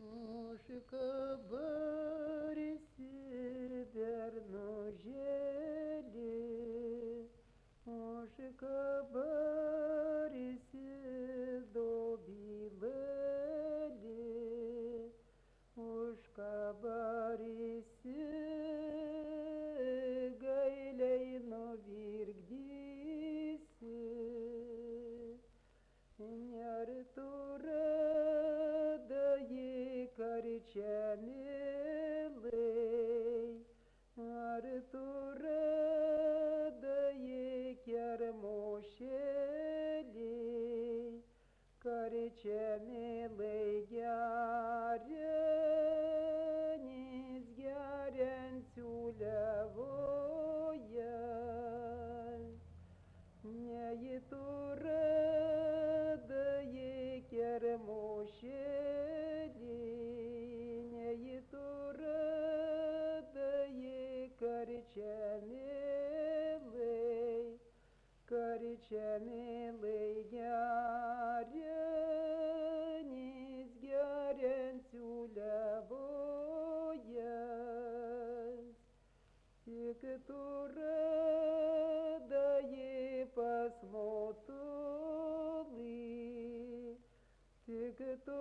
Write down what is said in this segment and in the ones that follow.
Užkabarėsi bernužėlį, užkabarėsi dobilėlį, užkabarėsi gailiai nuvirkdysi. Ar tu radai karčemėlai, ar tu radai kermošėlį, karčemėlai gerenis geriant siūliavoje. Nei tu radai kermošėlį, nei tu radai karčemėlai, karčemėlai gerenis geriant siūliavoje. Tik tu radai pas motulį, tik tu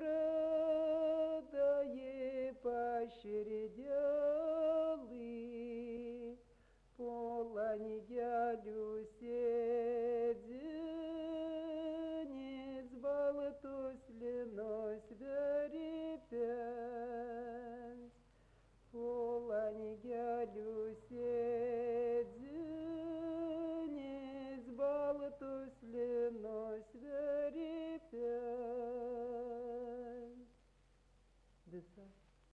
radai pas širdelį, po langeliu sėdinys baltus linus verpens. Po langeliu sėdinys baltus linus verpens. Visa.